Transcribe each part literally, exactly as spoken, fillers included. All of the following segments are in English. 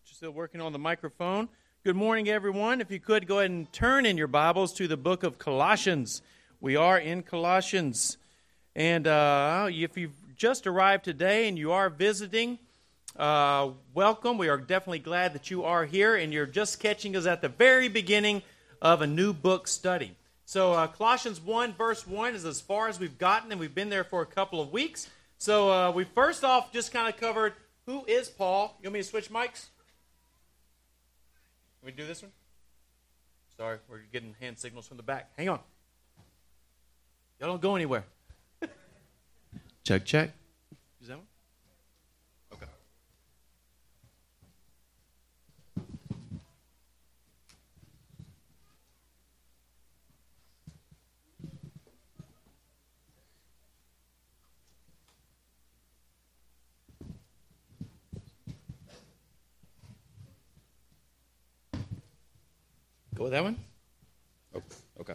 Still working on the microphone. Good morning, everyone. If you could, go ahead and turn in your Bibles to the book of Colossians. We are in Colossians. And uh, if you've just arrived today and you are visiting, uh, welcome. We are definitely glad that you are here and you're just catching us at the very beginning of a new book study. So uh, Colossians one, verse one is as far as we've gotten, and we've been there for a couple of weeks. So uh, we first off just kind of covered who is Paul. You want me to switch mics? Can we do this one? Sorry, we're getting hand signals from the back. Hang on. Y'all don't go anywhere. Check, check. Is that one? Okay. Go with that one? Oh, okay.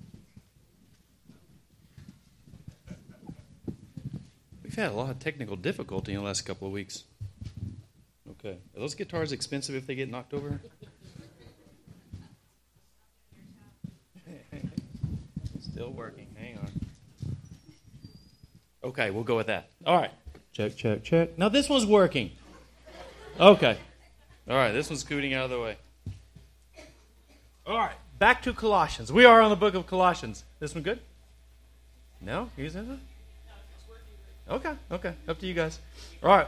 We've had a lot of technical difficulty in the last couple of weeks. Okay. Are those guitars expensive if they get knocked over? Still working. Hang on. Okay, we'll go with that. All right. Check, check, check. Now this one's working. Okay. All right, this one's scooting out of the way. All right, back to Colossians. We are on the book of Colossians. This one good? No? You guys have it? Okay, okay. Up to you guys. All right.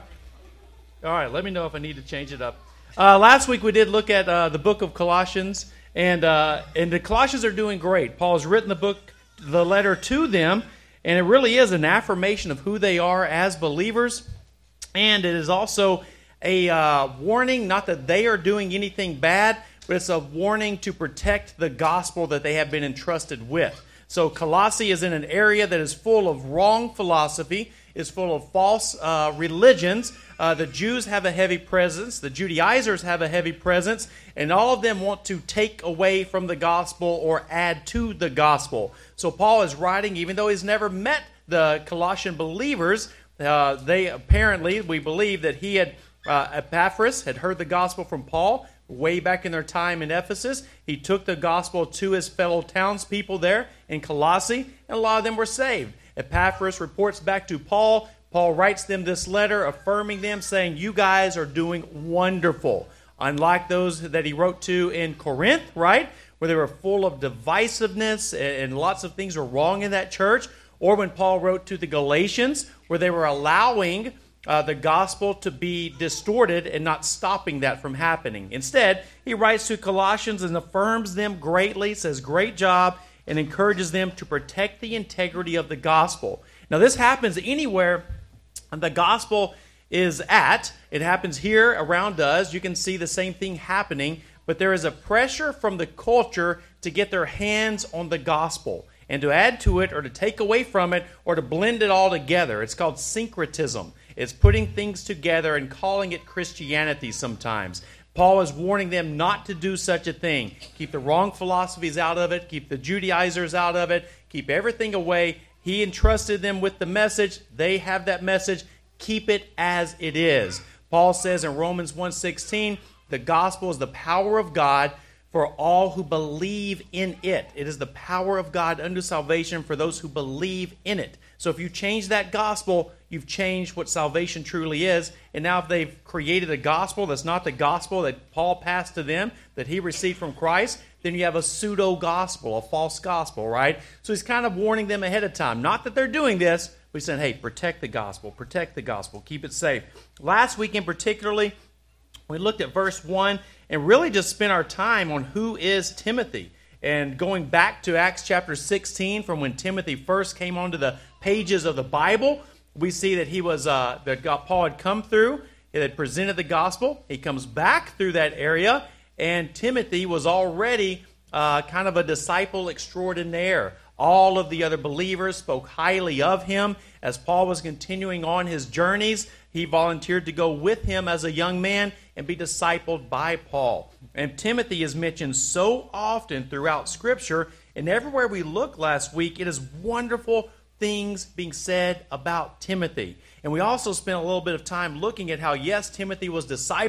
All right, let me know if I need to change it up. Uh, last week we did look at uh, the book of Colossians, and uh, and the Colossians are doing great. Paul's written the book, the letter to them, and it really is an affirmation of who they are as believers, and it is also a uh, warning, not that they are doing anything bad, but it's a warning to protect the gospel that they have been entrusted with. So Colossae is in an area that is full of wrong philosophy, is full of false uh, religions. Uh, the Jews have a heavy presence. The Judaizers have a heavy presence. And all of them want to take away from the gospel or add to the gospel. So Paul is writing, even though he's never met the Colossian believers, uh, they apparently, we believe that he had, uh, Epaphras had heard the gospel from Paul way back in their time in Ephesus. He took the gospel to his fellow townspeople there in Colossae, and a lot of them were saved. Epaphras reports back to Paul. Paul writes them this letter affirming them, saying, you guys are doing wonderful. Unlike those that he wrote to in Corinth, right, where they were full of divisiveness and lots of things were wrong in that church, or when Paul wrote to the Galatians, where they were allowing Uh, the gospel to be distorted and not stopping that from happening. Instead, he writes to Colossians and affirms them greatly, says great job, and encourages them to protect the integrity of the gospel. Now, this happens anywhere the gospel is at. It happens here around us. You can see the same thing happening, but there is a pressure from the culture to get their hands on the gospel and to add to it or to take away from it or to blend it all together. It's called syncretism. It's putting things together and calling it Christianity sometimes. Paul is warning them not to do such a thing. Keep the wrong philosophies out of it. Keep the Judaizers out of it. Keep everything away. He entrusted them with the message. They have that message. Keep it as it is. Paul says in Romans one sixteen, the gospel is the power of God for all who believe in it. It is the power of God unto salvation for those who believe in it. So if you change that gospel, you've changed what salvation truly is. And now if they've created a gospel that's not the gospel that Paul passed to them, that he received from Christ, then you have a pseudo-gospel, a false gospel, right? So he's kind of warning them ahead of time. Not that they're doing this, but he's saying, hey, protect the gospel, protect the gospel, keep it safe. Last weekend particularly, we looked at verse one and really just spent our time on who is Timothy. And going back to Acts chapter sixteen, from when Timothy first came onto the pages of the Bible, we see that he was uh, that God, Paul had come through, he had presented the gospel. He comes back through that area, and Timothy was already uh, kind of a disciple extraordinaire. All of the other believers spoke highly of him. As Paul was continuing on his journeys, he volunteered to go with him as a young man and be discipled by Paul. And Timothy is mentioned so often throughout Scripture, and everywhere we look last week, it is wonderful things being said about Timothy. And we also spent a little bit of time looking at how, yes, Timothy was discipled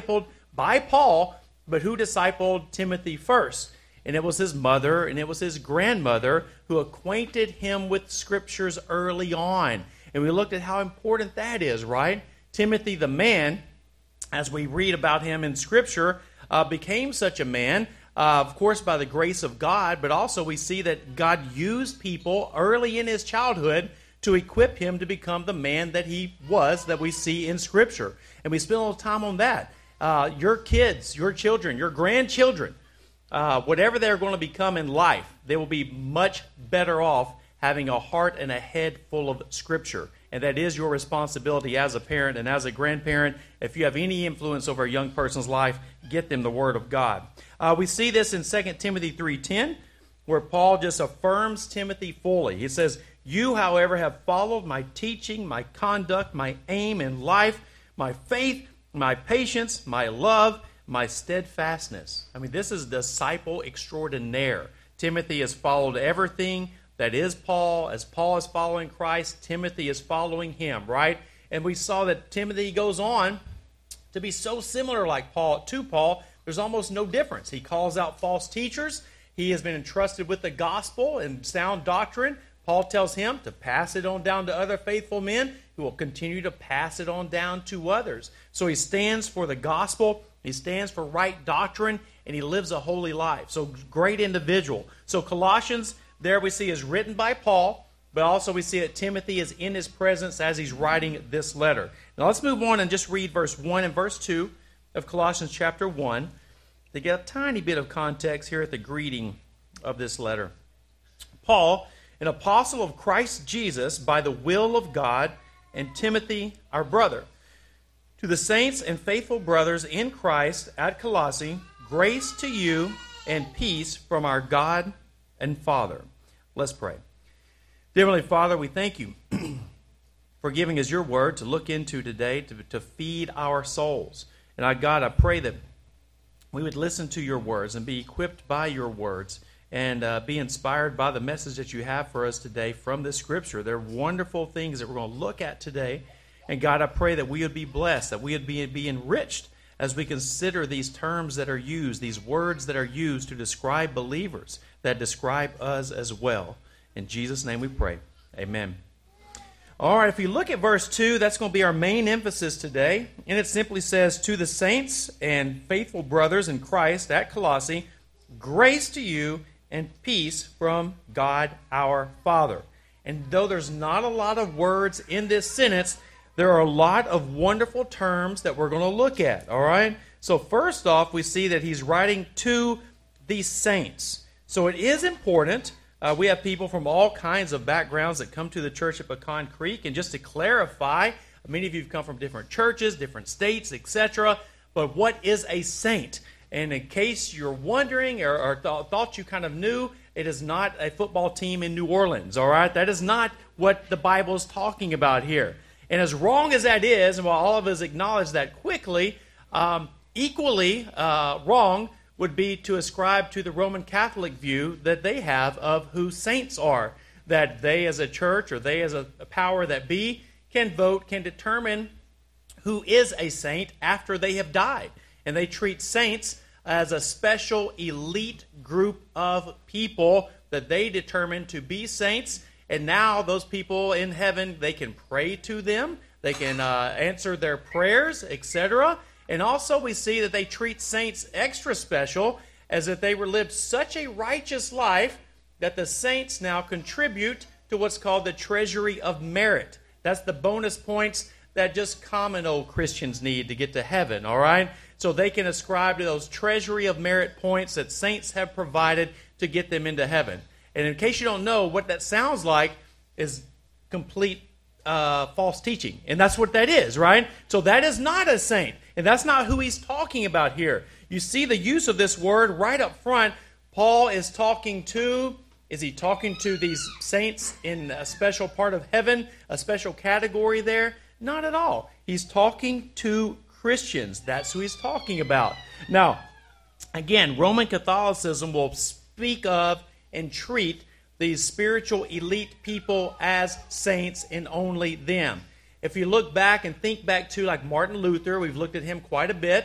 by Paul, but who discipled Timothy first? And it was his mother and it was his grandmother who acquainted him with scriptures early on. And we looked at how important that is, right? Timothy the man, as we read about him in Scripture, uh, became such a man, uh, of course, by the grace of God, but also we see that God used people early in his childhood to equip him to become the man that he was, that we see in Scripture. And we spend a little time on that. Uh, your kids, your children, your grandchildren, uh, whatever they're going to become in life, they will be much better off having a heart and a head full of Scripture. And that is your responsibility as a parent and as a grandparent. If you have any influence over a young person's life, get them the Word of God. Uh, we see this in Second Timothy three ten, where Paul just affirms Timothy fully. He says, "You, however, have followed my teaching, my conduct, my aim in life, my faith, my patience, my love, my steadfastness." I mean, this is disciple extraordinaire. Timothy has followed everything that is Paul. As Paul is following Christ, Timothy is following him, right? And we saw that Timothy goes on to be so similar like Paul to Paul, there's almost no difference. He calls out false teachers. He has been entrusted with the gospel and sound doctrine. Paul tells him to pass it on down to other faithful men who will continue to pass it on down to others. So he stands for the gospel, he stands for right doctrine, and he lives a holy life. So great individual. So Colossians, there we see, is written by Paul, but also we see that Timothy is in his presence as he's writing this letter. Now let's move on and just read verse one and verse two of Colossians chapter one to get a tiny bit of context here at the greeting of this letter. Paul, an apostle of Christ Jesus by the will of God, and Timothy, our brother, to the saints and faithful brothers in Christ at Colossae, grace to you and peace from our God and Father. Let's pray. Dear Heavenly Father, we thank you for giving us your word to look into today, to, to feed our souls. And I, God, I pray that we would listen to your words and be equipped by your words and uh, be inspired by the message that you have for us today from this Scripture. There are wonderful things that we're going to look at today. And God, I pray that we would be blessed, that we would be, be enriched as we consider these terms that are used, these words that are used to describe believers, that describe us as well. In Jesus' name we pray. Amen. All right, if you look at verse two, that's going to be our main emphasis today. And it simply says, to the saints and faithful brothers in Christ at Colossae, grace to you and peace from God our Father. And though there's not a lot of words in this sentence, there are a lot of wonderful terms that we're going to look at, all right? So first off, we see that he's writing to the saints. So it is important. Uh, we have people from all kinds of backgrounds that come to the church at Pecan Creek. And just to clarify, many of you have come from different churches, different states, et cetera. But what is a saint? And in case you're wondering or, or th- thought you kind of knew, it is not a football team in New Orleans, all right? That is not what the Bible is talking about here. And as wrong as that is, and while all of us acknowledge that quickly, um, equally uh, wrong would be to ascribe to the Roman Catholic view that they have of who saints are, that they as a church or they as a, a power that be can vote, can determine who is a saint after they have died. And they treat saints as a special elite group of people that they determine to be saints. And now those people in heaven, they can pray to them, they can uh, answer their prayers, et cetera. And also we see that they treat saints extra special, as if they were lived such a righteous life that the saints now contribute to what's called the treasury of merit. That's the bonus points that just common old Christians need to get to heaven, all right? So they can ascribe to those treasury of merit points that saints have provided to get them into heaven. And in case you don't know, what that sounds like is complete uh, false teaching. And that's what that is, right? So that is not a saint. And that's not who he's talking about here. You see the use of this word right up front. Paul is talking to, is he talking to these saints in a special part of heaven, a special category there? Not at all. He's talking to Christians. That's who he's talking about. Now, again, Roman Catholicism will speak of and treat these spiritual elite people as saints and only them. If you look back and think back to like Martin Luther, we've looked at him quite a bit.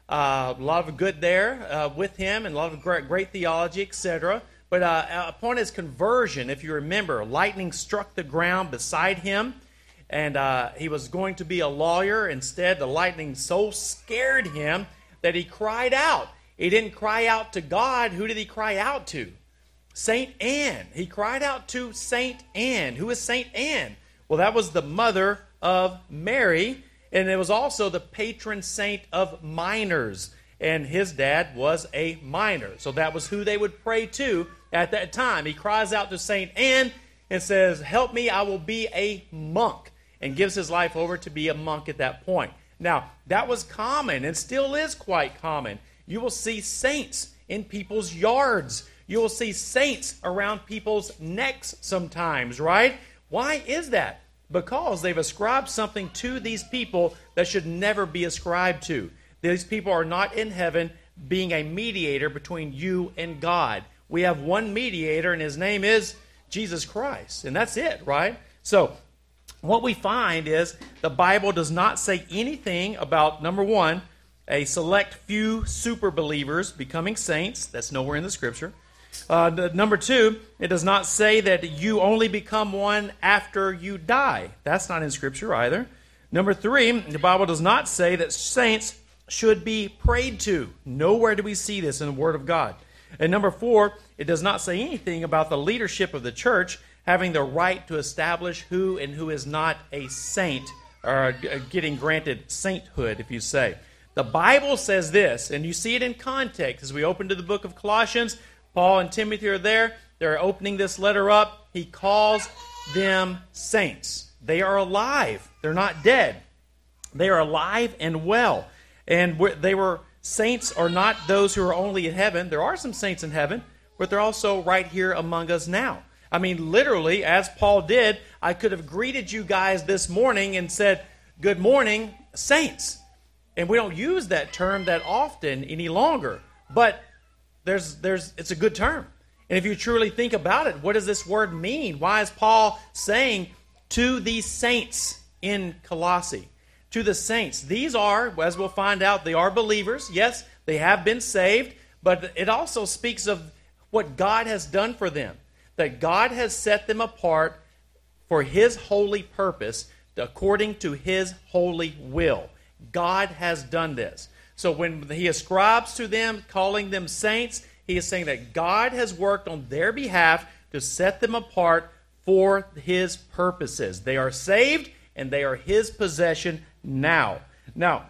Uh, a lot of good there uh, with him, and a lot of great, great theology, et cetera. But uh, upon his conversion, if you remember, lightning struck the ground beside him, and uh, he was going to be a lawyer. Instead, the lightning so scared him that he cried out. He didn't cry out to God. Who did he cry out to? Saint Anne. He cried out to Saint Anne. Who is Saint Anne? Well, that was the mother of Mary, and it was also the patron saint of miners. And his dad was a miner. So that was who they would pray to at that time. He cries out to Saint Anne and says, "Help me, I will be a monk," and gives his life over to be a monk at that point. Now, that was common and still is quite common. You will see saints in people's yards. You will see saints around people's necks sometimes, right? Why is that? Because they've ascribed something to these people that should never be ascribed to. These people are not in heaven being a mediator between you and God. We have one mediator, and his name is Jesus Christ. And that's it, right? So, what we find is the Bible does not say anything about, number one, a select few super believers becoming saints. That's nowhere in the Scripture. Uh, the, number two, it does not say that you only become one after you die. That's not in Scripture either. Number three, the Bible does not say that saints should be prayed to. Nowhere do we see this in the Word of God. And number four, it does not say anything about the leadership of the church having the right to establish who and who is not a saint, or getting granted sainthood, if you say. The Bible says this, and you see it in context. As we open to the book of Colossians, Paul and Timothy are there. They're opening this letter up. He calls them saints. They are alive. They're not dead. They are alive and well. And they were saints are not those who are only in heaven. There are some saints in heaven, but they're also right here among us now. I mean, literally, as Paul did, I could have greeted you guys this morning and said, "Good morning, saints." And we don't use that term that often any longer. But there's there's it's a good term. And if you truly think about it, what does this word mean? Why is Paul saying to these saints in Colossae? To the saints. These are, as we'll find out, they are believers. Yes, they have been saved, but it also speaks of what God has done for them. That God has set them apart for His holy purpose, according to His holy will. God has done this. So when He ascribes to them, calling them saints, He is saying that God has worked on their behalf to set them apart for His purposes. They are saved, and they are His possession now. Now,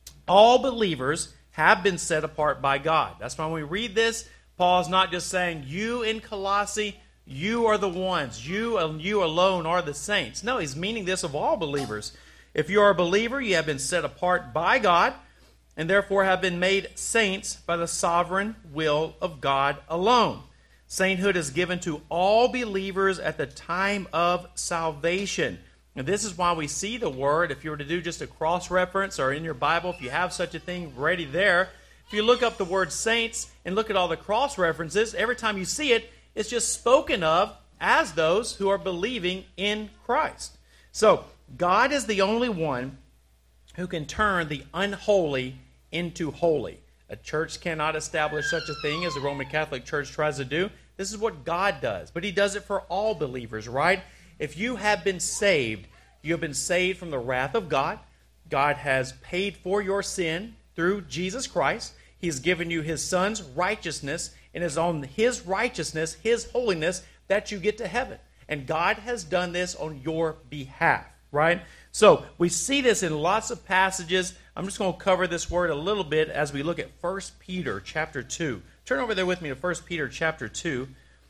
all believers have been set apart by God. That's why when we read this, Paul is not just saying, you in Colossae, you are the ones. You and you alone are the saints. No, he's meaning this of all believers. If you are a believer, you have been set apart by God, and therefore have been made saints by the sovereign will of God alone. Sainthood is given to all believers at the time of salvation. And this is why we see the word, if you were to do just a cross-reference, or in your Bible, if you have such a thing ready there, if you look up the word saints and look at all the cross-references, every time you see it, it's just spoken of as those who are believing in Christ. So, God is the only one who can turn the unholy into holy. A church cannot establish such a thing as the Roman Catholic Church tries to do. This is what God does. But He does it for all believers, right? If you have been saved, you have been saved from the wrath of God. God has paid for your sin through Jesus Christ. He's given you His Son's righteousness, and it's on His righteousness, His holiness, that you get to heaven. And God has done this on your behalf, right? So we see this in lots of passages. I'm just going to cover this word a little bit as we look at First Peter chapter two. Turn over there with me to First Peter chapter two.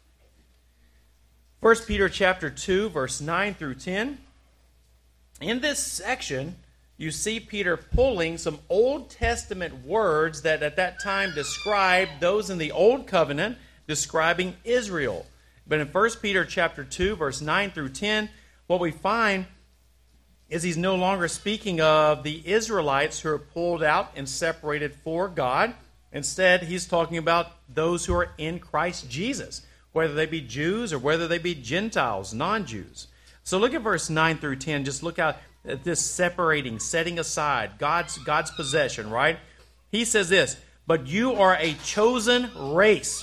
First Peter chapter two, verse nine through ten. In this section, you see Peter pulling some Old Testament words that at that time described those in the Old Covenant, describing Israel. But in First Peter chapter two, verse nine through ten, what we find is he's no longer speaking of the Israelites who are pulled out and separated for God. Instead, he's talking about those who are in Christ Jesus, whether they be Jews or whether they be Gentiles, non-Jews. So look at verse nine through ten. Just look out at this separating, setting aside God's, God's possession, right? he says this, but you are a chosen race,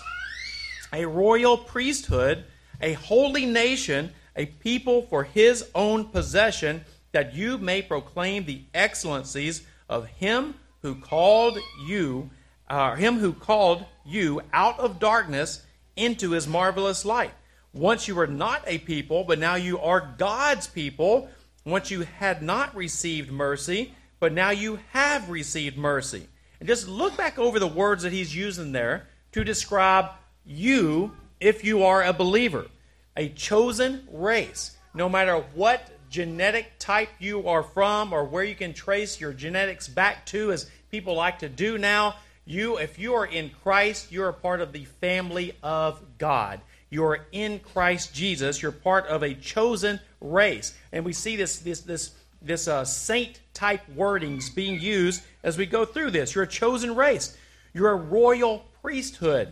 a royal priesthood, a holy nation, a people for his own possession, that you may proclaim the excellencies of him who called you, uh, him who called you out of darkness into his marvelous light. Once you were not a people, but now you are God's people. Once you had not received mercy, but now you have received mercy. And just look back over the words that he's using there to describe you if you are a believer. A chosen race. No matter what genetic type you are from or where you can trace your genetics back to, as people like to do now, you, if you are in Christ, you are part of the family of God. You are in Christ Jesus. You're part of a chosen race. And we see this this this this uh, saint-type wordings being used as we go through this. You're a chosen race. You're a royal priesthood,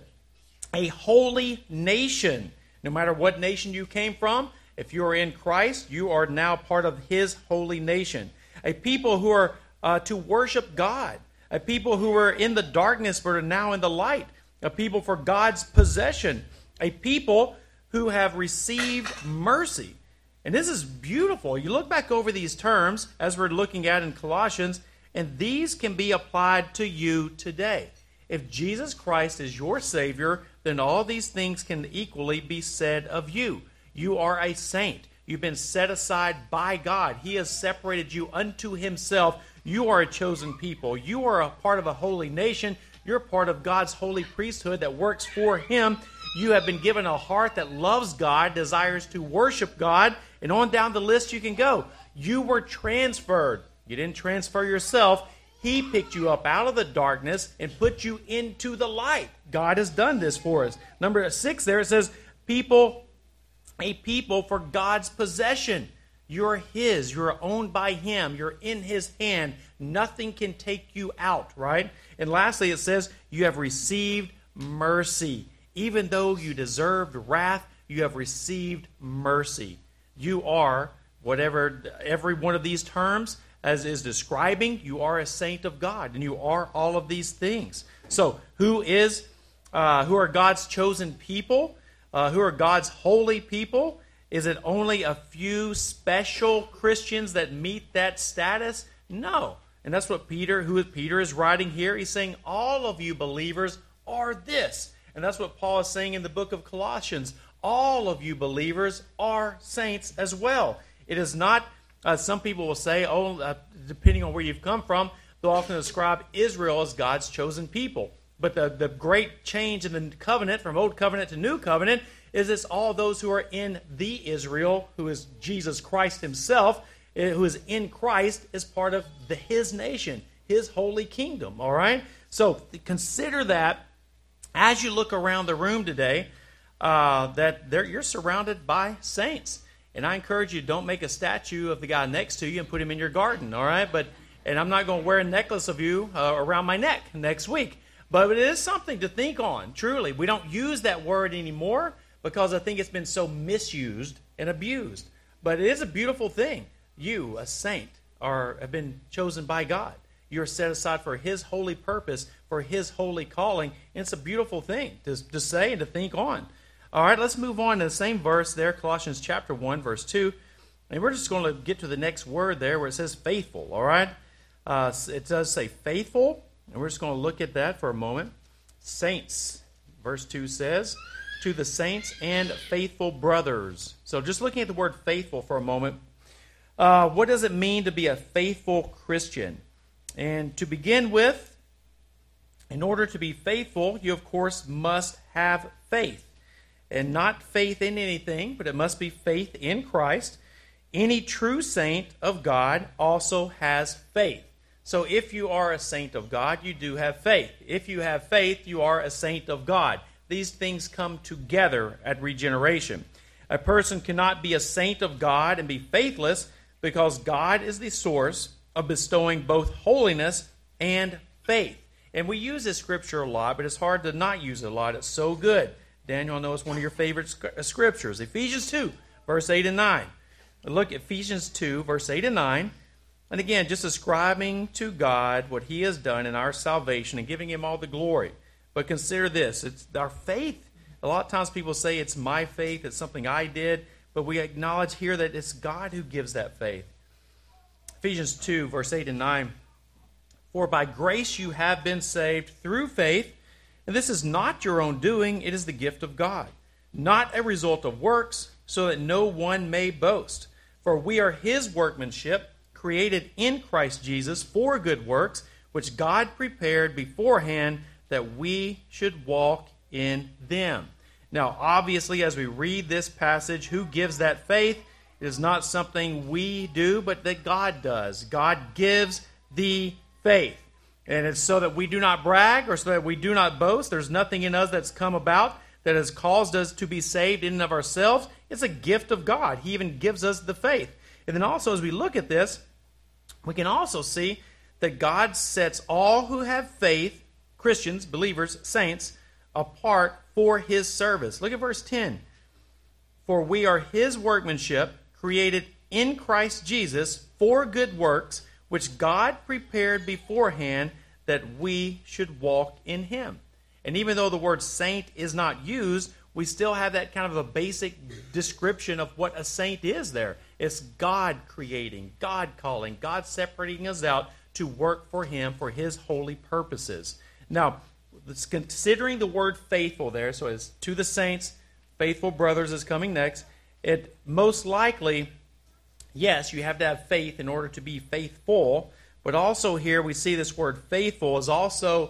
a holy nation. No matter what nation you came from, if you are in Christ, you are now part of his holy nation. A people who are uh, to worship God. A people who are in the darkness but are now in the light. A people for God's possession. A people who have received mercy. And this is beautiful. You look back over these terms as we're looking at in Colossians, and these can be applied to you today. If Jesus Christ is your Savior, then all these things can equally be said of you. You are a saint. You've been set aside by God. He has separated you unto himself. You are a chosen people. You are a part of a holy nation. You're part of God's holy priesthood that works for him. You have been given a heart that loves God, desires to worship God, and on down the list you can go. You were transferred. You didn't transfer yourself. He picked you up out of the darkness and put you into the light. God has done this for us. Number six there, it says, people, a people for God's possession. You're his. You're owned by him. You're in his hand. Nothing can take you out, right? And lastly, it says, you have received mercy. Even though you deserved wrath, you have received mercy. You are, whatever every one of these terms as is describing, you are a saint of God, and you are all of these things. So, who is, uh, who are God's chosen people? Uh, who are God's holy people? Is it only a few special Christians that meet that status? No. And that's what Peter, who Peter is writing here. He's saying all of you believers are this. And that's what Paul is saying in the book of Colossians. All of you believers are saints as well. It is not, uh, some people will say, oh, uh, depending on where you've come from, they'll often describe Israel as God's chosen people. But the, the great change in the covenant, from Old Covenant to New Covenant, is it's all those who are in the Israel, who is Jesus Christ himself, who is in Christ, is part of the, his nation, his holy kingdom, all right? So consider that as you look around the room today, uh, that you're surrounded by saints. And I encourage you, don't make a statue of the guy next to you and put him in your garden, all right? But and I'm not going to wear a necklace of you uh, around my neck next week. But it is something to think on, truly. We don't use that word anymore because I think it's been so misused and abused. But it is a beautiful thing. You, a saint, are have been chosen by God. You're set aside for his holy purpose, for his holy calling. And it's a beautiful thing to, to say and to think on. All right, let's move on to the same verse there, Colossians chapter one, verse two. And we're just going to get to the next word there where it says faithful, all right? Uh, it does say faithful, and we're just going to look at that for a moment. Saints, verse two says, to the saints and faithful brothers. So just looking at the word faithful for a moment, uh, what does it mean to be a faithful Christian? And to begin with, in order to be faithful, you of course must have faith. And not faith in anything, but it must be faith in Christ. Any true saint of God also has faith. So if you are a saint of God, you do have faith. If you have faith, you are a saint of God. These things come together at regeneration. A person cannot be a saint of God and be faithless because God is the source of bestowing both holiness and faith. And we use this scripture a lot, but it's hard to not use it a lot. It's so good. Daniel, I know it's one of your favorite scriptures. Ephesians two, verse eight and nine. Look at Ephesians two, verse eight and nine. And again, just ascribing to God what he has done in our salvation and giving him all the glory. But consider this, it's our faith. A lot of times people say it's my faith, it's something I did, but we acknowledge here that it's God who gives that faith. Ephesians two, verse eight and nine. For by grace you have been saved through faith, and this is not your own doing, it is the gift of God, not a result of works, so that no one may boast. For we are his workmanship, created in Christ Jesus for good works, which God prepared beforehand that we should walk in them. Now, obviously, as we read this passage, who gives that faith? It is not something we do, but that God does. God gives the faith. And it's so that we do not brag or so that we do not boast. There's nothing in us that's come about that has caused us to be saved in and of ourselves. It's a gift of God. He even gives us the faith. And then also, as we look at this, we can also see that God sets all who have faith, Christians, believers, saints, apart for his service. Look at verse ten. For we are his workmanship, created in Christ Jesus for good works, which God prepared beforehand that we should walk in him. And even though the word saint is not used, we still have that kind of a basic description of what a saint is there. It's God creating, God calling, God separating us out to work for him for his holy purposes. Now, considering the word faithful there, so it's to the saints, faithful brothers is coming next. It most likely, yes, you have to have faith in order to be faithful, but also here we see this word faithful is also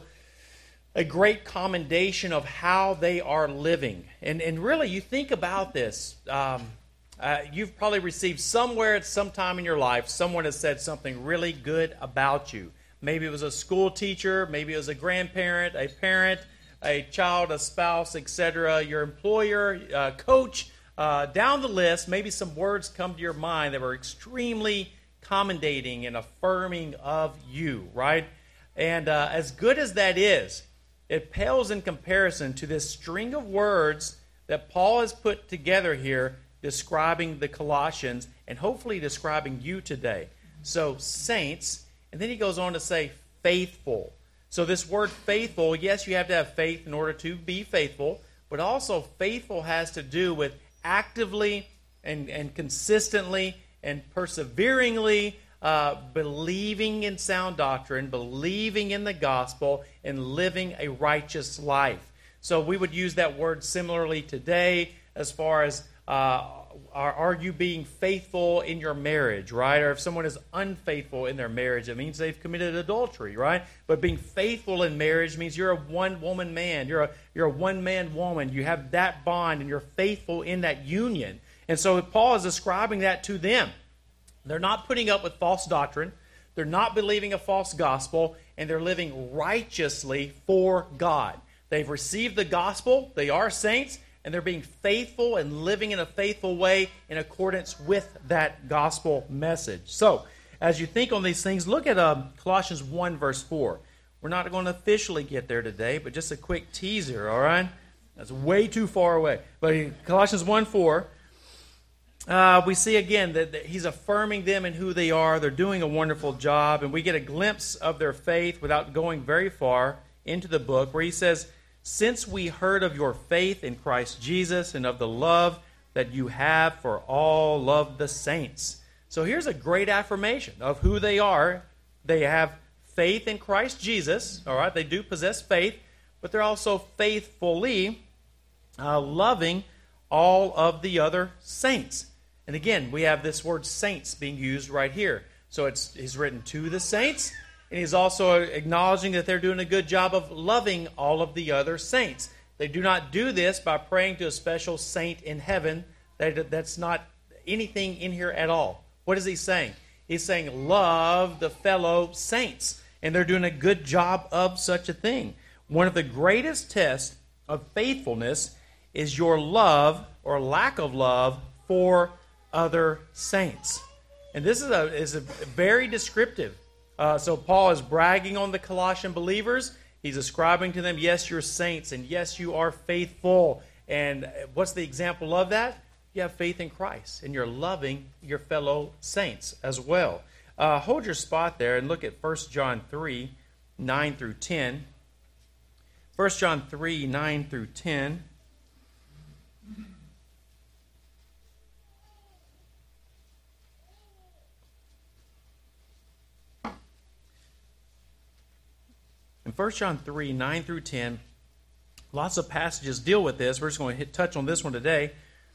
a great commendation of how they are living. And and really, you think about this. Um, uh, you've probably received somewhere at some time in your life, someone has said something really good about you. Maybe it was a school teacher, maybe it was a grandparent, a parent, a child, a spouse, et cetera, your employer, uh, coach, uh, down the list. Maybe some words come to your mind that were extremely commendating and affirming of you, right? And uh, as good as that is, it pales in comparison to this string of words that Paul has put together here describing the Colossians and hopefully describing you today. So, saints, and then he goes on to say faithful. So this word faithful, yes, you have to have faith in order to be faithful, but also faithful has to do with actively and, and consistently and perseveringly uh, believing in sound doctrine, believing in the gospel, and living a righteous life. So we would use that word similarly today as far as uh, are, are you being faithful in your marriage, right? Or if someone is unfaithful in their marriage, it means they've committed adultery, right? But being faithful in marriage means you're a one-woman man. You're a, you're a one-man woman. You have that bond, and you're faithful in that union. And so Paul is describing that to them. They're not putting up with false doctrine. They're not believing a false gospel, and they're living righteously for God. They've received the gospel. They are saints, and they're being faithful and living in a faithful way in accordance with that gospel message. So, as you think on these things, look at um, Colossians one, verse four. We're not going to officially get there today, but just a quick teaser, all right? That's way too far away. But in Colossians one, four, uh, we see again that, that he's affirming them in who they are. They're doing a wonderful job, and we get a glimpse of their faith without going very far into the book, where he says, since we heard of your faith in Christ Jesus and of the love that you have for all of the saints. So here's a great affirmation of who they are. They have faith in Christ Jesus, all right? They do possess faith, but they're also faithfully uh, loving all of the other saints. And again, we have this word saints being used right here. So it's, it's written to the saints, and he's also acknowledging that they're doing a good job of loving all of the other saints. They do not do this by praying to a special saint in heaven. That, that's not anything in here at all. What is he saying? He's saying love the fellow saints. And they're doing a good job of such a thing. One of the greatest tests of faithfulness is your love or lack of love for other saints. And this is a, is a very descriptive. Uh, so Paul is bragging on the Colossian believers. He's ascribing to them, yes, you're saints, and yes, you are faithful. And what's the example of that? You have faith in Christ, and you're loving your fellow saints as well. Uh, hold your spot there and look at First John three, nine through ten. First John three, nine through ten. In First John three, nine through ten, lots of passages deal with this. We're just going to hit, touch on this one today.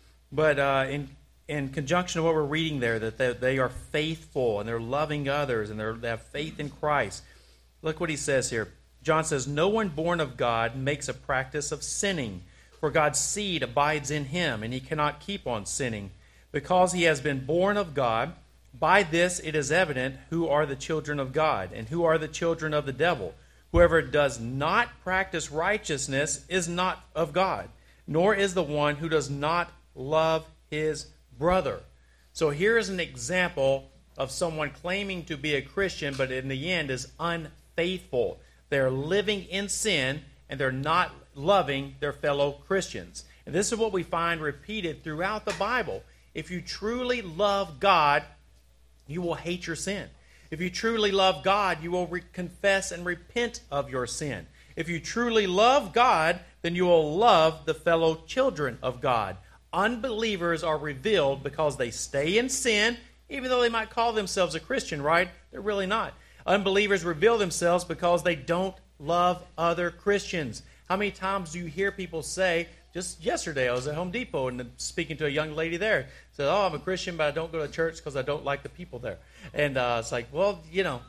But uh, in, in conjunction with what we're reading there, that they, they are faithful and they're loving others and they're, they have faith in Christ. Look what he says here. John says, "No one born of God makes a practice of sinning, for God's seed abides in him, and he cannot keep on sinning. Because he has been born of God, by this it is evident who are the children of God and who are the children of the devil. Whoever does not practice righteousness is not of God, nor is the one who does not love his brother." So here is an example of someone claiming to be a Christian, but in the end is unfaithful. They're living in sin, and they're not loving their fellow Christians. And this is what we find repeated throughout the Bible. If you truly love God, you will hate your sin. If you truly love God, you will re- confess and repent of your sin. If you truly love God, then you will love the fellow children of God. Unbelievers are revealed because they stay in sin, even though they might call themselves a Christian, right? They're really not. Unbelievers reveal themselves because they don't love other Christians. How many times do you hear people say, just yesterday I was at Home Depot and speaking to a young lady there, said, "Oh, I'm a Christian, but I don't go to church because I don't like the people there." And uh, it's like, well, you know,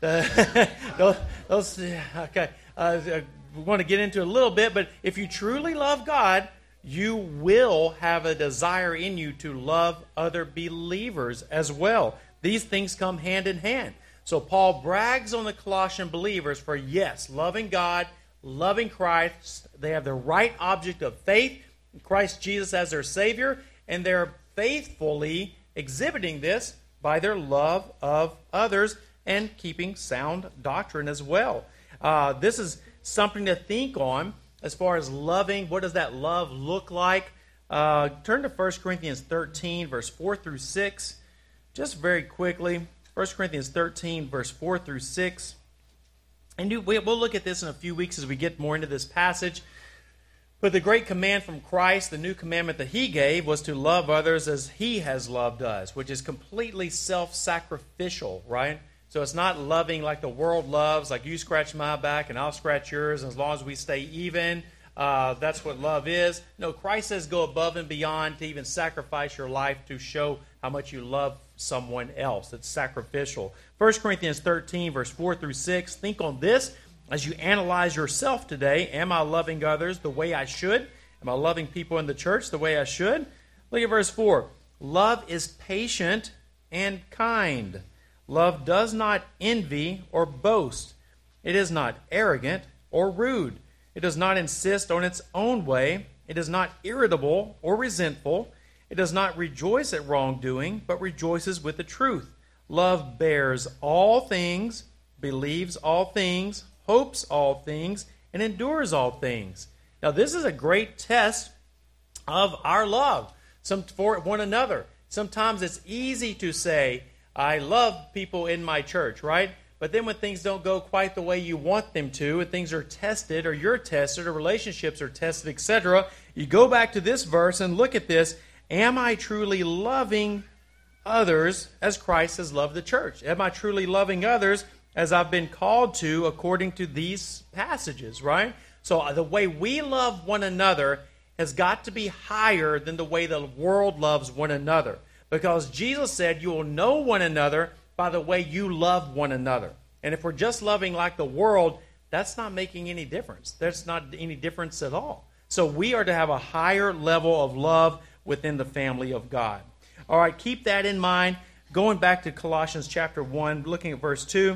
uh, those, those, okay, uh, we want to get into it a little bit, but if you truly love God, you will have a desire in you to love other believers as well. These things come hand in hand. So Paul brags on the Colossian believers for, yes, loving God, loving Christ. They have the right object of faith, Christ Jesus as their Savior, and they're faithfully exhibiting this by their love of others and keeping sound doctrine as well. Uh, this is something to think on as far as loving. What does that love look like? Uh, turn to First Corinthians thirteen, verse four through six. Just very quickly, First Corinthians thirteen, verse four through six. And we'll look at this in a few weeks as we get more into this passage. But the great command from Christ, the new commandment that He gave, was to love others as He has loved us, which is completely self-sacrificial, right? So it's not loving like the world loves, like you scratch my back and I'll scratch yours, and as long as we stay even, uh, that's what love is. No, Christ says go above and beyond to even sacrifice your life to show how much you love someone else. It's sacrificial. First Corinthians thirteen, verse four through six. Think on this as you analyze yourself today. Am I loving others the way I should? Am I loving people in the church the way I should? Look at verse four. Love is patient and kind. Love does not envy or boast. It is not arrogant or rude. It does not insist on its own way. It is not irritable or resentful. It does not rejoice at wrongdoing, but rejoices with the truth. Love bears all things, believes all things, hopes all things, and endures all things. Now, this is a great test of our love some for one another. Sometimes it's easy to say, I love people in my church, right? But then when things don't go quite the way you want them to, and things are tested, or you're tested, or relationships are tested, et cetera, you go back to this verse and look at this. Am I truly loving others as Christ has loved the church? Am I truly loving others as I've been called to according to these passages, right? So the way we love one another has got to be higher than the way the world loves one another. Because Jesus said you will know one another by the way you love one another. And if we're just loving like the world, that's not making any difference. There's not any difference at all. So we are to have a higher level of love within the family of God. All right, keep that in mind. Going back to Colossians chapter one, looking at verse two.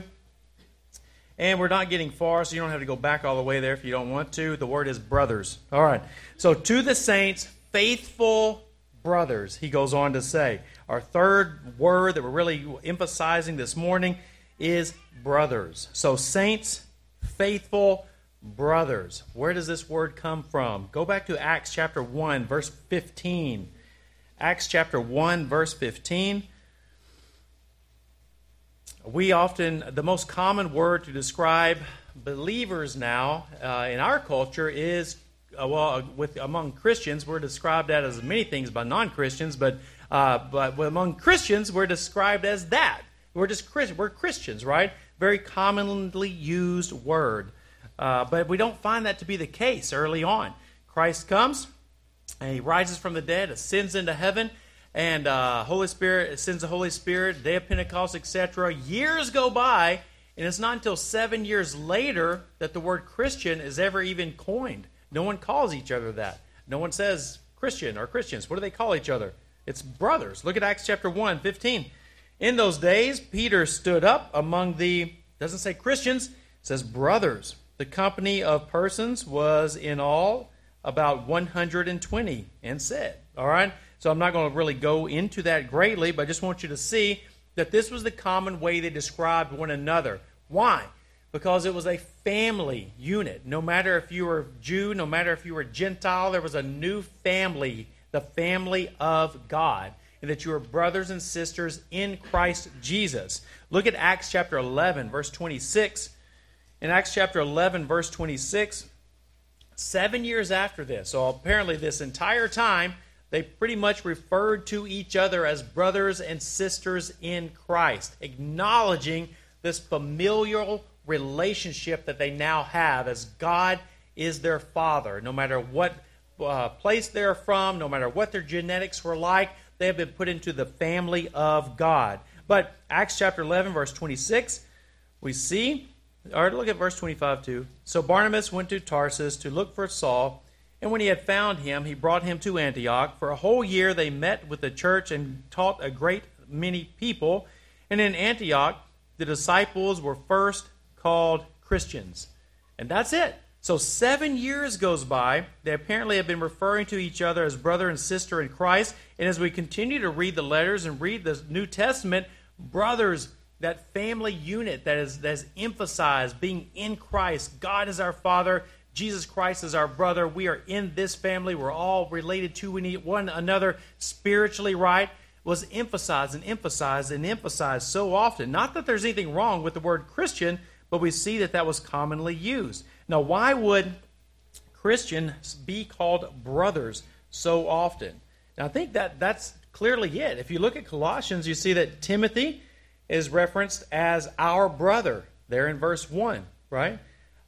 And we're not getting far, so you don't have to go back all the way there if you don't want to. The word is brothers. All right. So to the saints, faithful brothers, he goes on to say. Our third word that we're really emphasizing this morning is brothers. So saints, faithful brothers. Where does this word come from? Go back to Acts chapter one, verse fifteen. Acts chapter one, verse fifteen. We often, the most common word to describe believers now uh, in our culture is, uh, well, with among Christians, we're described as many things by non-Christians, but uh, but among Christians, we're described as that. We're just Chris, we're Christians, right? Very commonly used word, uh, but we don't find that to be the case early on. Christ comes, and he rises from the dead, ascends into heaven, and uh, Holy Spirit sends the Holy Spirit, day of Pentecost, et cetera. Years go by, and it's not until seven years later that the word Christian is ever even coined. No one calls each other that. No one says Christian or Christians. What do they call each other? It's brothers. Look at Acts chapter one, fifteen. In those days, Peter stood up among the, doesn't say Christians, it says brothers. The company of persons was in all about one hundred twenty, and said, all right? So I'm not going to really go into that greatly, but I just want you to see that this was the common way they described one another. Why? Because it was a family unit. No matter if you were Jew, no matter if you were Gentile, there was a new family, the family of God, and that you were brothers and sisters in Christ Jesus. Look at Acts chapter eleven, verse twenty-six. In Acts chapter eleven, verse twenty-six, seven years after this, so apparently this entire time, they pretty much referred to each other as brothers and sisters in Christ, acknowledging this familial relationship that they now have as God is their Father. No matter what uh, place they're from, no matter what their genetics were like, they have been put into the family of God. But Acts chapter eleven, verse twenty-six, we see, or look at verse twenty-five too. So Barnabas went to Tarsus to look for Saul, and when he had found him, he brought him to Antioch. For a whole year they met with the church and taught a great many people. And in Antioch, the disciples were first called Christians. And that's it. So seven years goes by. They apparently have been referring to each other as brother and sister in Christ. And as we continue to read the letters and read the New Testament, brothers, that family unit that is, that is emphasized, being in Christ. God is our Father. Jesus Christ is our brother. We are in this family. We're all related to one another spiritually, right? Was emphasized and emphasized and emphasized so often. Not that there's anything wrong with the word Christian, but we see that that was commonly used. Now, why would Christians be called brothers so often? Now, I think that that's clearly it. If you look at Colossians, you see that Timothy is referenced as our brother there in verse one, right?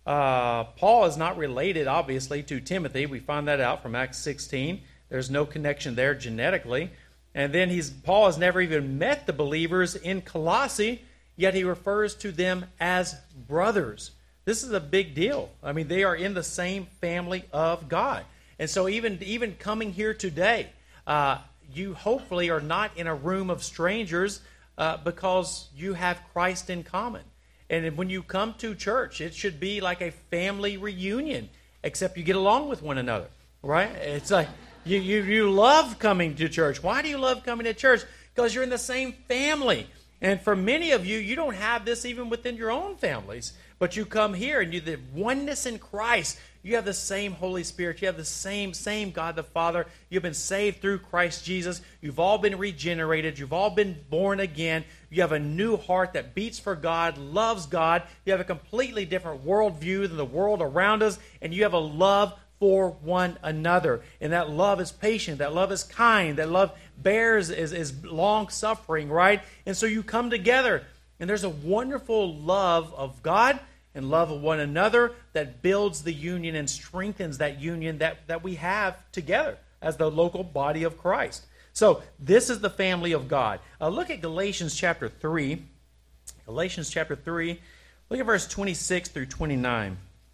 Uh, Paul is not related, obviously, to Timothy. We find that out from Acts sixteen. There's no connection there genetically. And then he's Paul has never even met the believers in Colossae, yet he refers to them as brothers. This is a big deal. I mean, they are in the same family of God. And so even, even coming here today, uh, you hopefully are not in a room of strangers uh, because you have Christ in common. And when you come to church, it should be like a family reunion, except you get along with one another, right? It's like you, you, you love coming to church. Why do you love coming to church? Because you're in the same family. And for many of you, you don't have this even within your own families. But you come here and you the oneness in Christ. You have the same Holy Spirit. You have the same, same God the Father. You've been saved through Christ Jesus. You've all been regenerated. You've all been born again. You have a new heart that beats for God, loves God. You have a completely different worldview than the world around us. And you have a love for one another. And that love is patient. That love is kind. That love bears, is, is long-suffering, right? And so you come together. And there's a wonderful love of God and love of one another that builds the union and strengthens that union that, that we have together as the local body of Christ. So this is the family of God. Uh, look at Galatians chapter three. Galatians chapter three. Look at verse twenty-six through twenty-nine.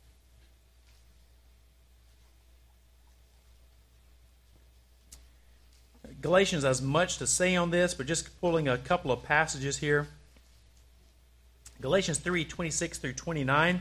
Galatians has much to say on this, but just pulling a couple of passages here. Galatians three, twenty-six through twenty-nine.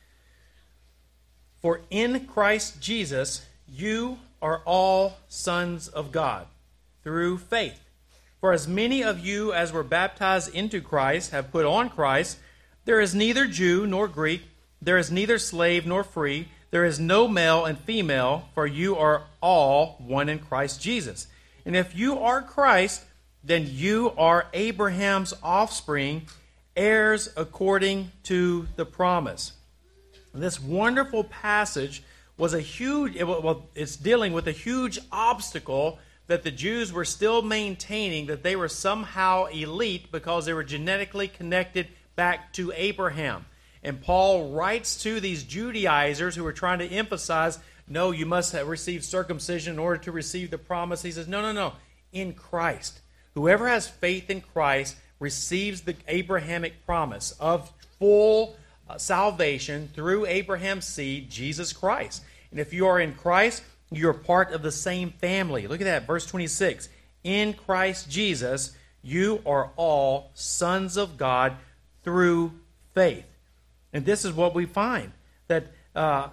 For in Christ Jesus you are all sons of God through faith. For as many of you as were baptized into Christ have put on Christ. There is neither Jew nor Greek, there is neither slave nor free, there is no male and female, for you are all one in Christ Jesus. And if you are Christ, then you are Abraham's offspring heirs according to the promise. This wonderful passage was a huge, it, well, it's dealing with a huge obstacle that the Jews were still maintaining, that they were somehow elite because they were genetically connected back to Abraham. And Paul writes to these Judaizers who were trying to emphasize, no, you must have received circumcision in order to receive the promise. He says, no, no, no, in Christ. Whoever has faith in Christ receives the Abrahamic promise of full uh, salvation through Abraham's seed, Jesus Christ. And if you are in Christ, you're part of the same family. Look at that, verse twenty-six. In Christ Jesus, you are all sons of God through faith. And this is what we find, that uh,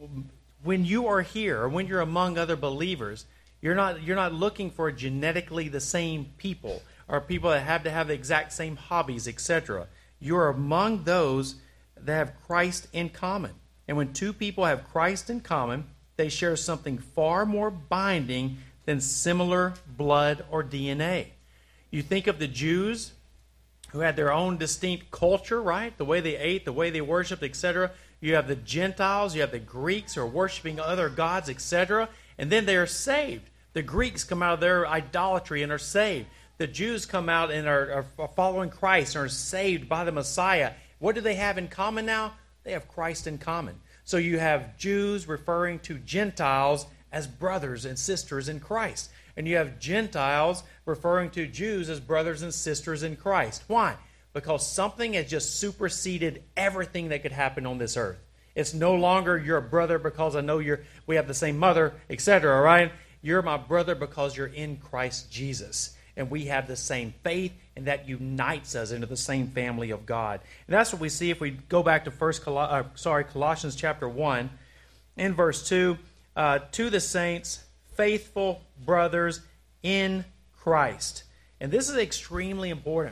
when you are here, or when you're among other believers, you're not, you're not looking for genetically the same people, or people that have to have the exact same hobbies, et cetera. You're among those that have Christ in common. And when two people have Christ in common, they share something far more binding than similar blood or D N A. You think of the Jews who had their own distinct culture, right? The way they ate, the way they worshiped, et cetera. You have the Gentiles, you have the Greeks who are worshiping other gods, et cetera. And then they are saved. The Greeks come out of their idolatry and are saved. The Jews come out and are, are following Christ and are saved by the Messiah. What do they have in common now? They have Christ in common. So you have Jews referring to Gentiles as brothers and sisters in Christ. And you have Gentiles referring to Jews as brothers and sisters in Christ. Why? Because something has just superseded everything that could happen on this earth. It's no longer you're a brother because I know you're we have the same mother, et cetera, right? You're my brother because you're in Christ Jesus. And we have the same faith, and that unites us into the same family of God. And that's what we see if we go back to first, Col- uh, sorry, Colossians chapter one, in verse two. Uh, to the saints, faithful brothers in Christ. And this is extremely important.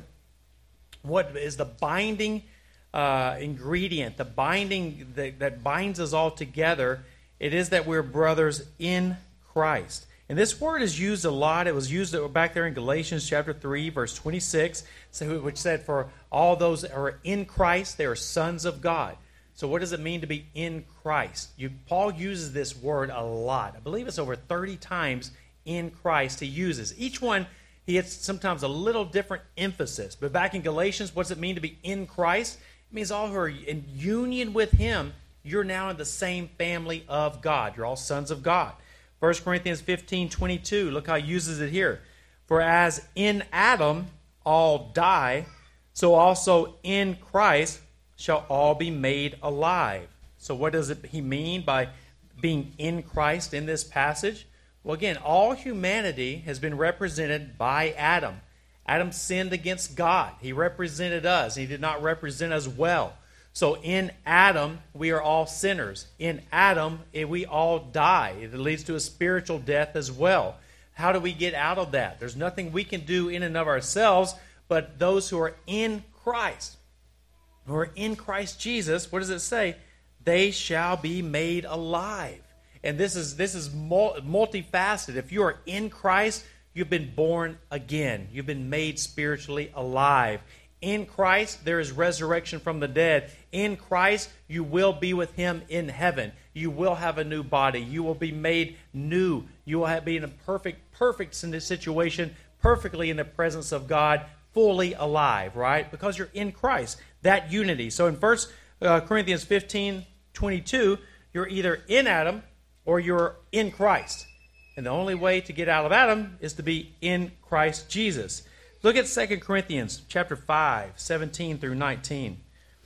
What is the binding uh, ingredient, the binding that, that binds us all together? It is that we're brothers in Christ. And this word is used a lot. It was used back there in Galatians chapter three, verse twenty-six, which said, for all those that are in Christ, they are sons of God. So what does it mean to be in Christ? You, Paul uses this word a lot. I believe it's over thirty times in Christ he uses. Each one, he has sometimes a little different emphasis. But back in Galatians, what does it mean to be in Christ? It means all who are in union with him, you're now in the same family of God. You're all sons of God. First Corinthians fifteen twenty-two, look how he uses it here. For as in Adam all die, so also in Christ shall all be made alive. So what does it, he mean by being in Christ in this passage? Well, again, all humanity has been represented by Adam. Adam sinned against God. He represented us. He did not represent us well. So in Adam, we are all sinners. In Adam, we all die. It leads to a spiritual death as well. How do we get out of that? There's nothing we can do in and of ourselves, but those who are in Christ, who are in Christ Jesus, what does it say? They shall be made alive. And this is this is multifaceted. If you are in Christ, you've been born again. You've been made spiritually alive. In Christ, there is resurrection from the dead. In Christ, you will be with him in heaven. You will have a new body. You will be made new. You will have, be in a perfect, perfect situation, perfectly in the presence of God, fully alive, right? Because you're in Christ. That unity. So in First Corinthians fifteen twenty-two, you're either in Adam or you're in Christ. And the only way to get out of Adam is to be in Christ Jesus. Look at Second Corinthians chapter five, seventeen through nineteen.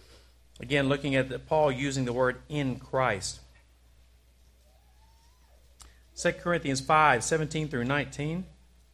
Again, looking at the, Paul using the word in Christ. Second Corinthians five, seventeen through nineteen.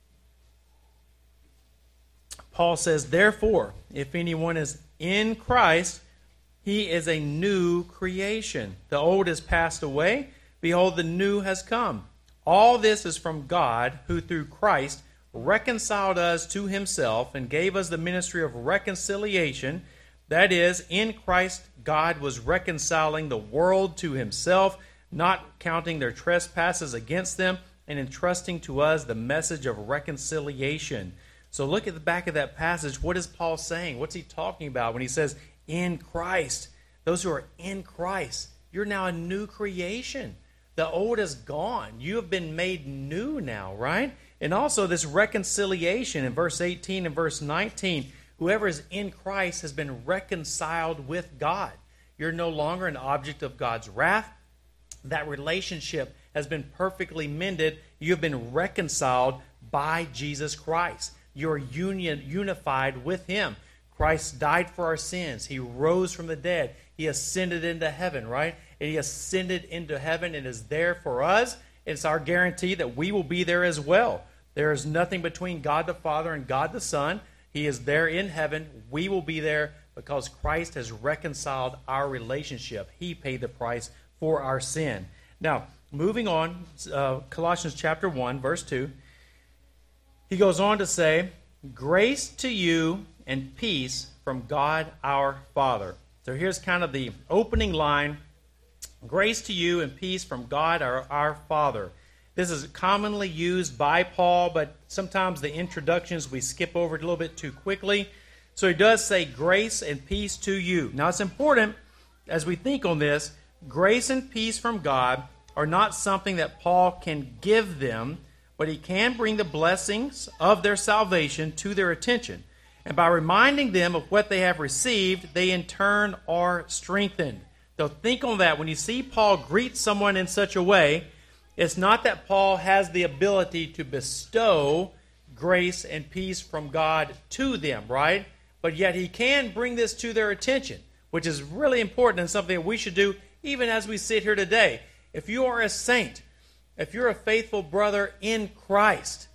Paul says, therefore, if anyone is in Christ, he is a new creation. The old has passed away. Behold, the new has come. All this is from God, who through Christ reconciled us to himself and gave us the ministry of reconciliation. That is, in Christ, God was reconciling the world to himself, not counting their trespasses against them, and entrusting to us the message of reconciliation. So look at the back of that passage. What is Paul saying? What's he talking about when he says, in Christ? Those who are in Christ, you're now a new creation. The old is gone. You have been made new now, right? And also this reconciliation in verse eighteen and verse nineteen. Whoever is in Christ has been reconciled with God. You're no longer an object of God's wrath. That relationship has been perfectly mended. You have been reconciled by Jesus Christ. You're union, unified with Him. Christ died for our sins. He rose from the dead. He ascended into heaven, right? And He ascended into heaven and is there for us. It's our guarantee that we will be there as well. There is nothing between God the Father and God the Son. He is there in heaven. We will be there because Christ has reconciled our relationship. He paid the price for our sin. Now, moving on, uh, Colossians chapter one, verse two. He goes on to say, grace to you and peace from God our Father. So here's kind of the opening line. Grace to you and peace from God our, our Father. This is commonly used by Paul, but sometimes the introductions we skip over it a little bit too quickly. So he does say grace and peace to you. Now it's important as we think on this, grace and peace from God are not something that Paul can give them, but he can bring the blessings of their salvation to their attention. And by reminding them of what they have received, they in turn are strengthened. So think on that. When you see Paul greet someone in such a way, it's not that Paul has the ability to bestow grace and peace from God to them, right? But yet he can bring this to their attention, which is really important and something that we should do even as we sit here today. If you are a saint, if you're a faithful brother in Christ,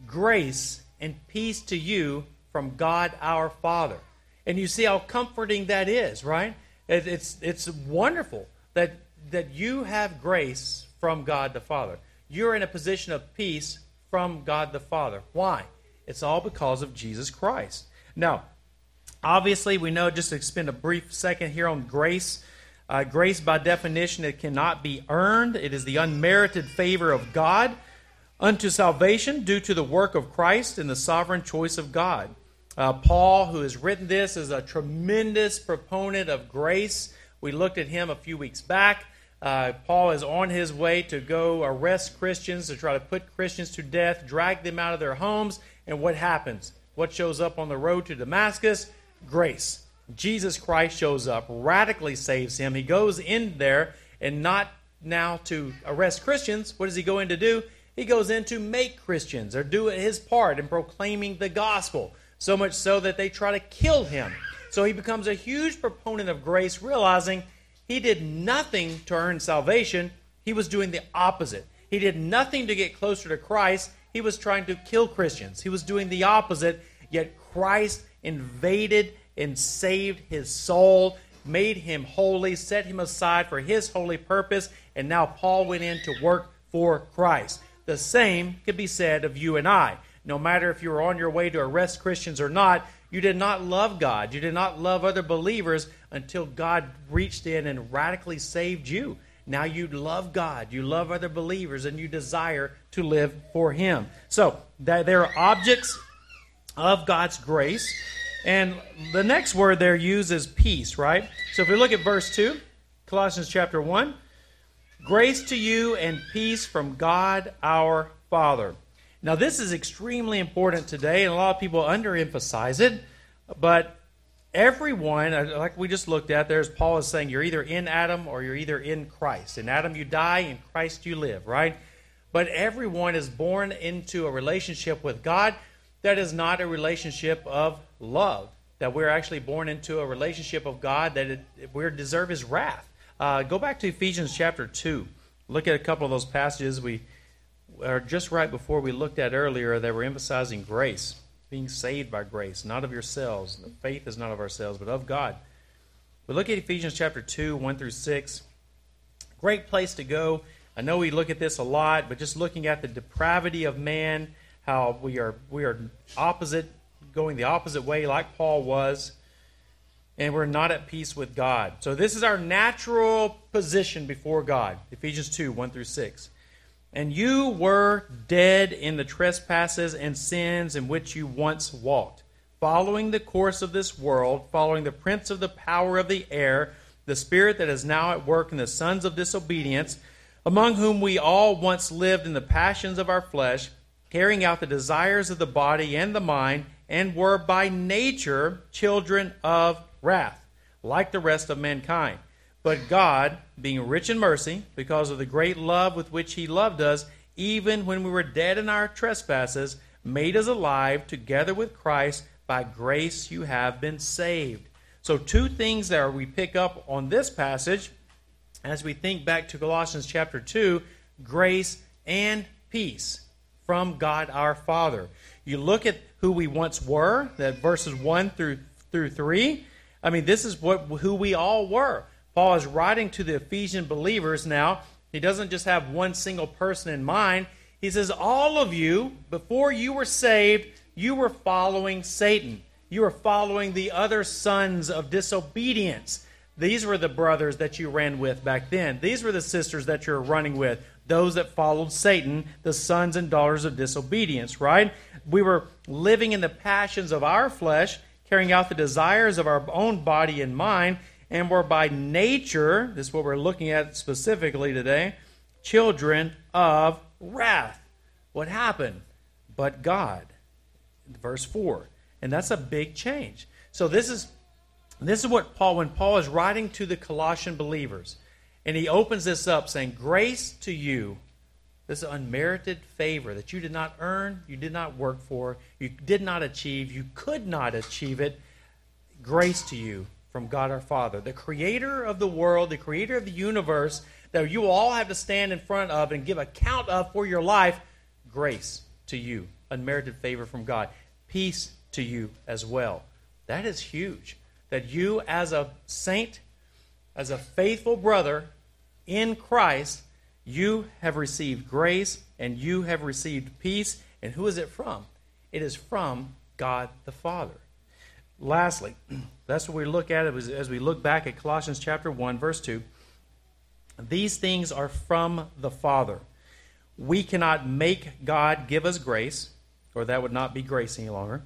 grace and peace to you from God our Father. And you see how comforting that is, right? It, it's it's wonderful that that you have grace from God the Father. You're in a position of peace from God the Father. Why? It's all because of Jesus Christ. Now, obviously, we know, just to spend a brief second here on grace. Uh, grace, by definition, it cannot be earned. It is the unmerited favor of God unto salvation due to the work of Christ and the sovereign choice of God. Uh, Paul, who has written this, is a tremendous proponent of grace. We looked at him a few weeks back. Uh, Paul is on his way to go arrest Christians, to try to put Christians to death, drag them out of their homes. And what happens? What shows up on the road to Damascus? Grace. Jesus Christ shows up, radically saves him. He goes in there, and not now to arrest Christians. What does he go in to do? He goes in to make Christians, or do his part in proclaiming the gospel. So much so that they try to kill him. So he becomes a huge proponent of grace, realizing he did nothing to earn salvation. He was doing the opposite. He did nothing to get closer to Christ. He was trying to kill Christians. He was doing the opposite, yet Christ invaded and saved his soul, made him holy, set him aside for his holy purpose, and now Paul went in to work for Christ. The same could be said of you and I. No matter if you were on your way to arrest Christians or not, you did not love God. You did not love other believers until God reached in and radically saved you. Now you love God, you love other believers, and you desire to live for Him. So there are objects of God's grace. And the next word there used is peace, right? So if we look at verse two, Colossians chapter one, grace to you and peace from God our Father. Now this is extremely important today, and a lot of people underemphasize it, but everyone, like we just looked at, there's Paul is saying you're either in Adam or you're either in Christ. In Adam you die, in Christ you live, right? But everyone is born into a relationship with God that is not a relationship of love, that we're actually born into a relationship of God that it, we deserve His wrath. Uh, go back to Ephesians chapter two. Look at a couple of those passages we are just right before we looked at earlier that were emphasizing grace, being saved by grace, not of yourselves. The faith is not of ourselves, but of God. But look at Ephesians chapter two, one through six. Great place to go. I know we look at this a lot, but just looking at the depravity of man, how we are we are opposite, going the opposite way like Paul was, and we're not at peace with God. So this is our natural position before God. Ephesians two, one through six. And you were dead in the trespasses and sins in which you once walked, following the course of this world, following the prince of the power of the air, the spirit that is now at work in the sons of disobedience, among whom we all once lived in the passions of our flesh, carrying out the desires of the body and the mind, and were by nature children of wrath, like the rest of mankind. But God, being rich in mercy, because of the great love with which He loved us, even when we were dead in our trespasses, made us alive together with Christ. By grace you have been saved. So two things that we pick up on this passage as we think back to Colossians chapter two, grace and peace from God our Father. You look at who we once were, that verses one through through three. I mean, this is what who we all were. Paul is writing to the Ephesian believers now. He doesn't just have one single person in mind. He says, all of you, before you were saved, you were following Satan. You were following the other sons of disobedience. These were the brothers that you ran with back then. These were the sisters that you're running with. Those that followed Satan, the sons and daughters of disobedience, right? We were living in the passions of our flesh, carrying out the desires of our own body and mind, and were by nature, this is what we're looking at specifically today, children of wrath. What happened? But God. Verse four. And that's a big change. So this is this is what Paul, when Paul is writing to the Colossian believers, and he opens this up saying, grace to you, this unmerited favor that you did not earn, you did not work for, you did not achieve, you could not achieve it, grace to you from God our Father, the creator of the world, the creator of the universe, that you all have to stand in front of and give account of for your life. Grace to you, unmerited favor from God. Peace to you as well. That is huge. That you as a saint, as a faithful brother in Christ, you have received grace and you have received peace. And who is it from? It is from God the Father. Lastly, that's what we look at as we look back at Colossians chapter one, verse two. These things are from the Father. We cannot make God give us grace, or that would not be grace any longer.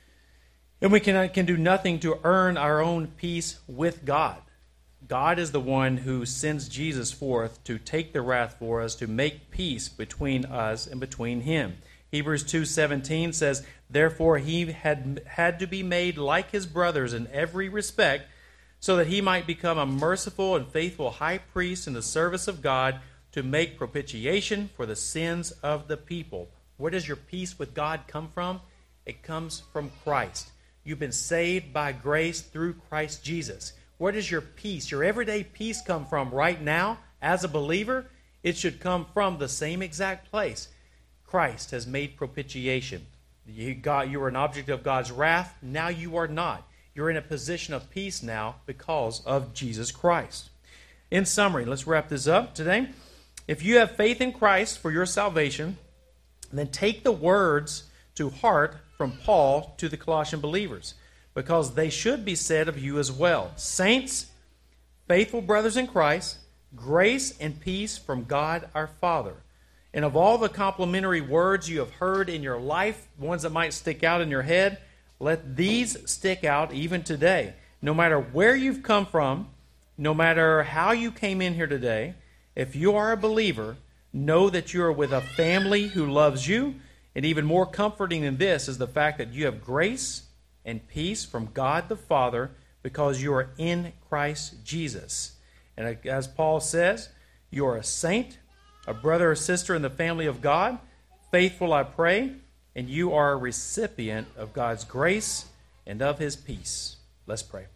And we can, can do nothing to earn our own peace with God. God is the one who sends Jesus forth to take the wrath for us, to make peace between us and between Him. Hebrews two seventeen says, therefore he had had to be made like his brothers in every respect, so that he might become a merciful and faithful high priest in the service of God, to make propitiation for the sins of the people. Where does your peace with God come from? It comes from Christ. You've been saved by grace through Christ Jesus. Where does your peace, your everyday peace, come from right now as a believer? It should come from the same exact place. Christ has made propitiation. You, got, you were an object of God's wrath. Now you are not. You're in a position of peace now because of Jesus Christ. In summary, let's wrap this up today. If you have faith in Christ for your salvation, then take the words to heart from Paul to the Colossian believers, because they should be said of you as well. Saints, faithful brothers in Christ, grace and peace from God our Father. And of all the complimentary words you have heard in your life, ones that might stick out in your head, let these stick out even today. No matter where you've come from, no matter how you came in here today, if you are a believer, know that you are with a family who loves you. And even more comforting than this is the fact that you have grace and peace from God the Father because you are in Christ Jesus. And as Paul says, you are a saint, a brother or sister in the family of God, faithful, I pray, and you are a recipient of God's grace and of His peace. Let's pray.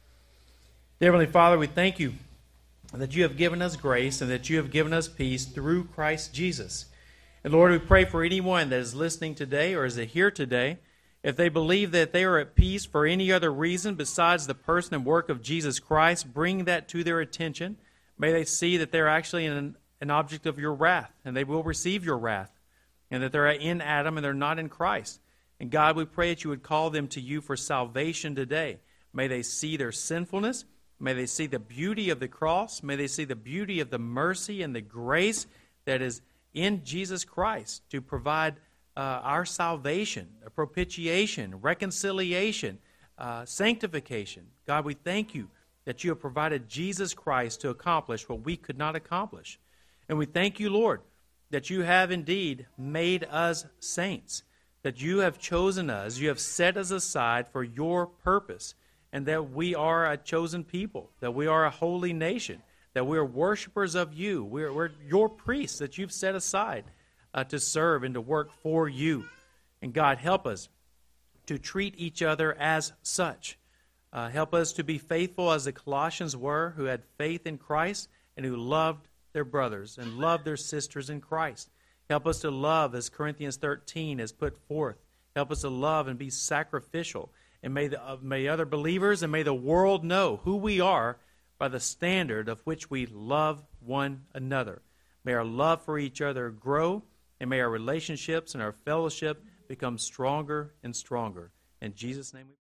Dear Heavenly Father, we thank you that you have given us grace and that you have given us peace through Christ Jesus. And Lord, we pray for anyone that is listening today or is here today, if they believe that they are at peace for any other reason besides the person and work of Jesus Christ, bring that to their attention. May they see that they're actually an, an object of your wrath, and they will receive your wrath, and that they're in Adam and they're not in Christ. And God, we pray that you would call them to you for salvation today. May they see their sinfulness. May they see the beauty of the cross. May they see the beauty of the mercy and the grace that is in Jesus Christ to provide uh, our salvation, a propitiation, reconciliation, uh, sanctification. God, we thank you that you have provided Jesus Christ to accomplish what we could not accomplish. And we thank you, Lord, that you have indeed made us saints, that you have chosen us, you have set us aside for your purpose, and that we are a chosen people, that we are a holy nation, that we are worshipers of you. We're, we're your priests that you've set aside uh, to serve and to work for you. And God, help us to treat each other as such. Uh, help us to be faithful as the Colossians were, who had faith in Christ and who loved their brothers and loved their sisters in Christ. Help us to love as Corinthians thirteen has put forth. Help us to love and be sacrificial. And may, the, uh, may other believers and may the world know who we are by the standard of which we love one another. May our love for each other grow, and may our relationships and our fellowship become stronger and stronger. In Jesus' name we